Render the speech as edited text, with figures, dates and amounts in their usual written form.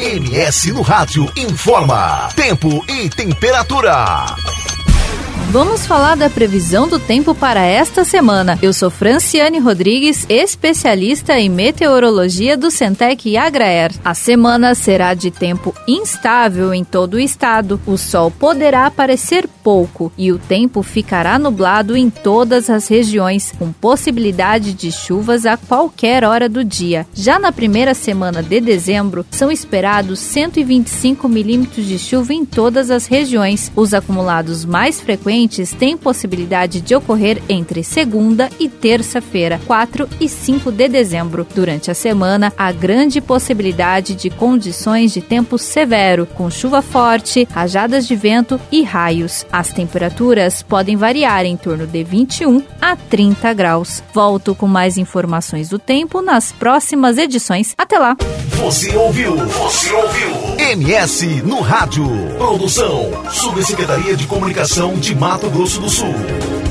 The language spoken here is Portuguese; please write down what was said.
MS no Rádio informa tempo e temperatura. Vamos falar da previsão do tempo para esta semana. Eu sou Franciane Rodrigues, especialista em meteorologia do Centec Agraer. A semana será de tempo instável em todo o estado. O sol poderá aparecer pouco e o tempo ficará nublado em todas as regiões, com possibilidade de chuvas a qualquer hora do dia. Já na primeira semana de dezembro, são esperados 125 milímetros de chuva em todas as regiões. Os acumulados mais frequentes têm possibilidade de ocorrer entre segunda e terça-feira, 4 e 5 de dezembro. Durante a semana, há grande possibilidade de condições de tempo severo, com chuva forte, rajadas de vento e raios. As temperaturas podem variar em torno de 21 a 30 graus. Volto com mais informações do tempo nas próximas edições. Até lá! Você ouviu MS no Rádio. Produção, Subsecretaria de Comunicação de Mato Grosso do Sul.